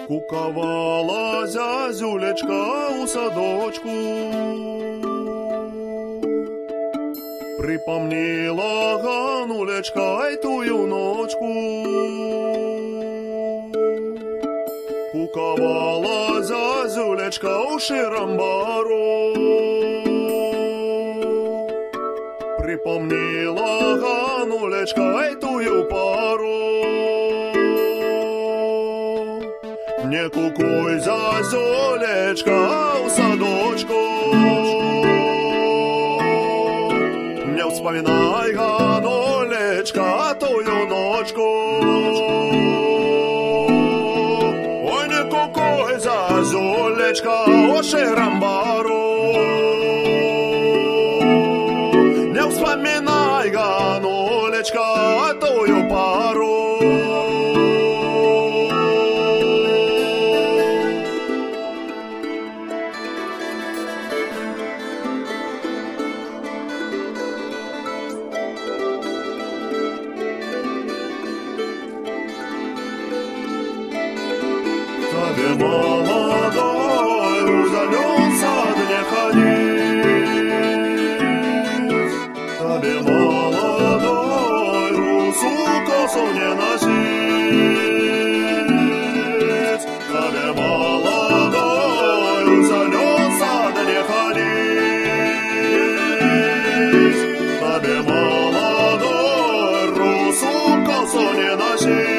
Куковала зязюлечка у садочку, припомнила Ганулечка й тую ночку. Куковала зязюлечка у ширамбару, припомнила Ганулечка й тую пару. Не кукуй, зязюлечка, у садочку, не вспоминай, Ганулечка, тую ночку. Ой, не кукуй, зязюлечка, у ширамбару, не вспоминай, Ганулечка, тую пару. Тебе молодой, в сад не ходить, тебе молодой, русу косу не носить, тебе молодой, в сад не ходить, тебе молодой, русу косу не носить.